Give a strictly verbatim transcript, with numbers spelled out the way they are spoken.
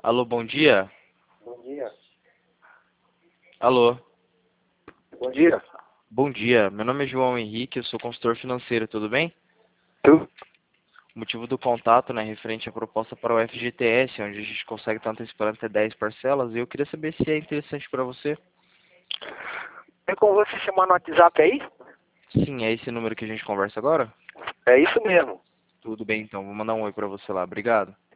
Alô, bom dia. Bom dia. Alô. Bom dia. Bom dia. Meu nome é João Henrique, eu sou consultor financeiro, tudo bem? Tu? O motivo do contato, né, referente à proposta para o F G T S, onde a gente consegue estar antecipando até dez parcelas, e eu queria saber se é interessante para você. Tem como você chamar no WhatsApp aí? Sim, é esse número que a gente conversa agora? É isso mesmo. Tudo bem, então. Vou mandar um oi para você lá. Obrigado.